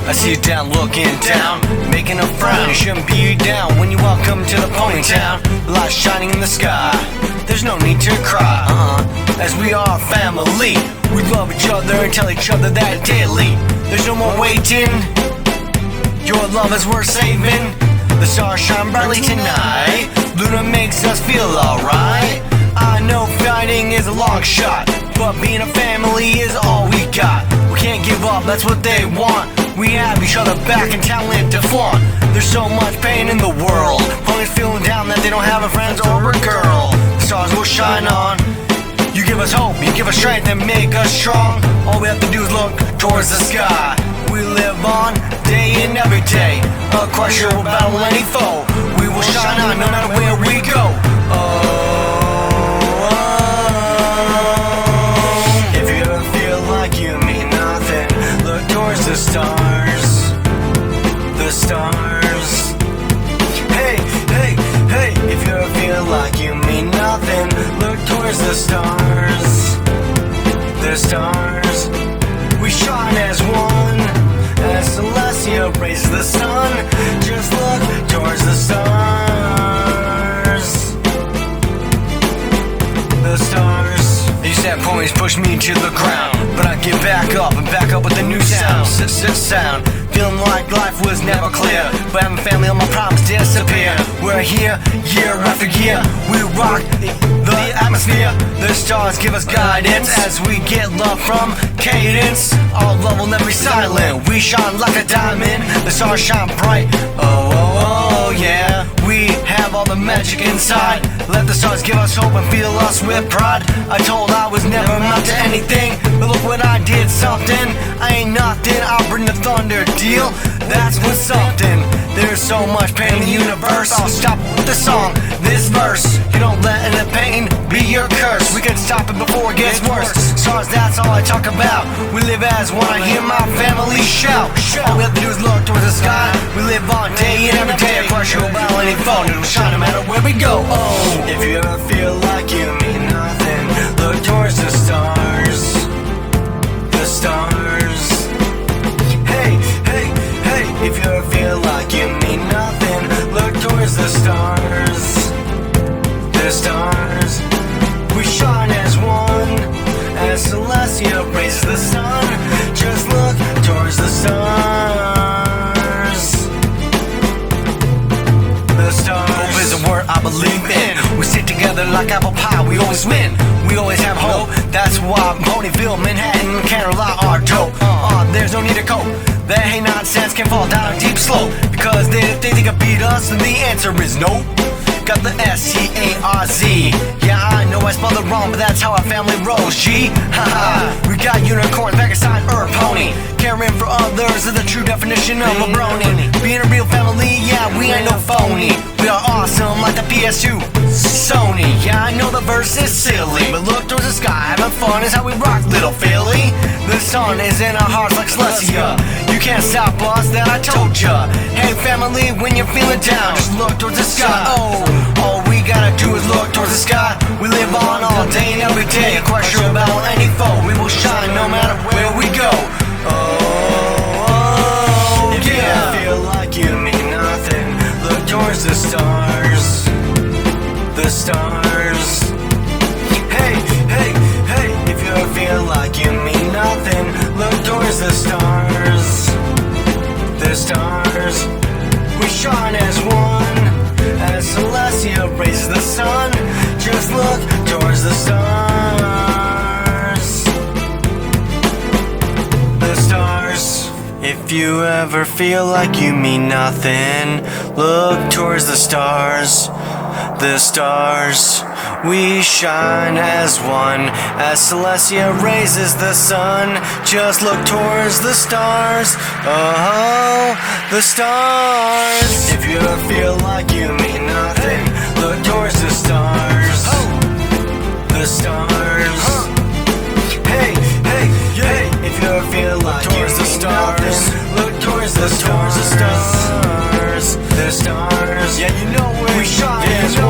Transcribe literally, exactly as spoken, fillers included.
I see you down, looking down, making a frown. You shouldn't be down when you welcome to the pony town. Light shining in the sky, there's no need to cry, uh-uh. As we are family, we love each other and tell each other that daily. There's no more waiting, your love is worth saving. The stars shine brightly tonight, Luna makes us feel alright. I know fighting is a long shot, but being a family is all we got. We can't give up, that's what they want. We have each other back and talent to flaunt. There's so much pain in the world, ponies feeling down that they don't have a friend or a girl. The stars will shine on, you give us hope, you give us strength and make us strong. All we have to do is look towards the sky. We live on, day in every day. A crusher will battle any foe. We will shine on no matter where we go. Oh, the stars, the stars. Hey, hey, hey, if you ever feel like you mean nothing, look towards the stars, the stars. We shine as one, as Celestia raises the sun. Just look towards the stars, the stars. These sad ponies push me to the ground, but I get back up and back up with a new sound. Sit, sit, sound. Feeling like life was never clear, but having family on my problems disappear. We're here, year after year. We rock the, the atmosphere. The stars give us guidance as we get love from Cadence. Our love will never be silent. We shine like a diamond. The stars shine bright. Oh, oh, oh, yeah. We have all the magic inside. Let the stars give us hope and fill us with pride. I told I was never amount to anything, but look what I did, something. I ain't nothing, I'll bring the thunder deal. That's what's something. There's so much pain in the universe. I'll stop with the song, this verse. You don't let any pain be your curse. We can stop it before it gets worse. Stars, that's all I talk about. We live as one, I hear my family shout. All we have to do is look towards the sky. We live on day in every day. Crush your battle any phone, it'll shine no matter where we go. Oh, if you ever feel like you mean nothing, look towards the stars, the stars. Hey, hey, hey, if you ever feel like you mean nothing, look towards the stars, the stars. We shine as one, as Celestia raises the sun. Just look towards the stars, the stars. Hope is a word I believe in. We stick together like apple pie, we always win. We always have hope, that's why Ponyville, Manhattan, Caroline are dope. Uh, there's no need to cope, that hate nonsense can fall down a deep slope. Because they, if they think they can beat us, then the answer is no. Got the S T A R Z. Yeah, I know I spelled it wrong, but that's how our family rolls, G. Haha, we got unicorns back inside Earth Pony. Caring for others is the true definition of a brony. Being a real family, yeah, we ain't no phony. We are awesome like the P S two Sony. Yeah, I know the verse is silly, but look towards the sky, having fun is how we rock, little Philly. The sun is in our hearts like Celestia. You can't stop us, that I told ya. Hey family, when you're feeling down, just look towards the sky. Oh, all we gotta do is look towards the sky. We live on all day and every day. Crush your battle any foe. We will shine no matter where we go. Oh, oh, if yeah. You feel like you mean nothing, look towards the stars, the stars. Hey, hey, hey, if you ever feel like you mean nothing, look towards the stars, the stars. We shine as one, as Celestia raises the sun. Just look towards the stars, the stars. If you ever feel like you mean nothing, look towards the stars, the stars. We shine as one, as Celestia raises the sun. Just look towards the stars, oh, the stars. If you ever feel like you mean nothing, look towards the stars, the stars. Hey, hey, hey, if you ever feel like you mean nothing, look towards the stars, the stars, the stars. Yeah, you know we shine as one.